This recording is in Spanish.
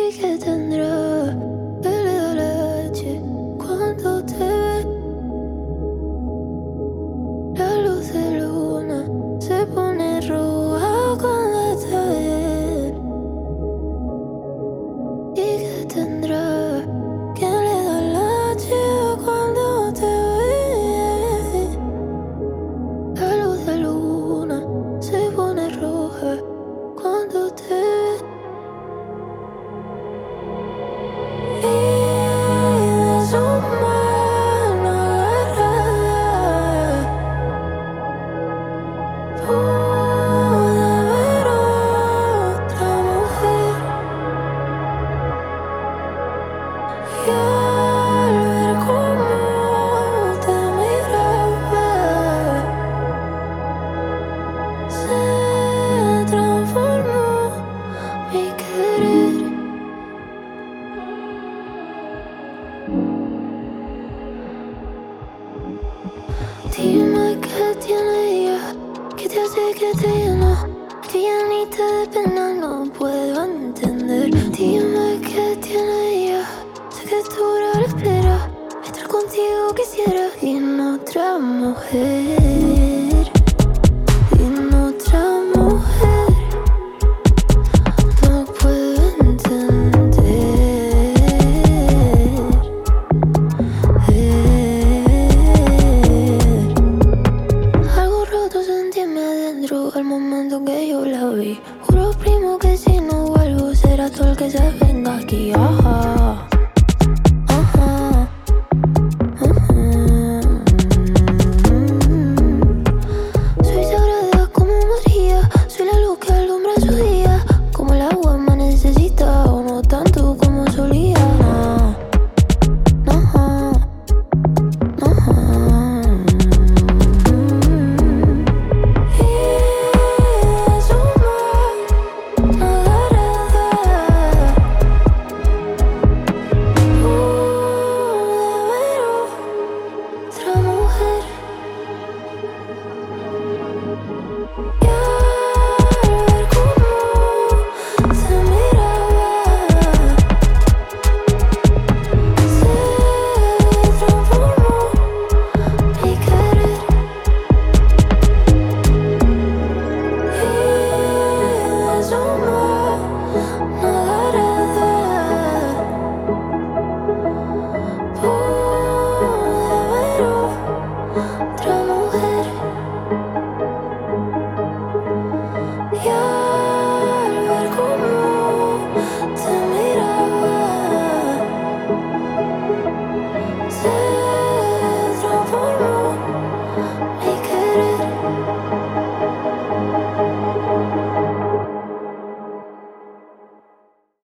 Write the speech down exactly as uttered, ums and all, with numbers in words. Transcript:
¿Y qué tendrá que le da leche cuando te ve? La luz de luna se pone roja cuando te ve. ¿Y qué tendrá que le da leche cuando te ve? La luz de luna se pone roja cuando te ve. Y de su mano agarrada pude ver otra mujer. Y al ver cómo te miraba, se transformó mi querer. Dime qué tiene ella, que te hace que te llena, que ya ni te dé pena, no puedo entender. Dime qué tiene ella, sé que tú ahora la espera, estar contigo quisiera y en otra mujer, y en otra mujer, no puedo entender. Algo roto sentí en mi adentro al momento que yo la vi. Juro primo que si no vuelvo será tú el que se venga aquí. Ajá.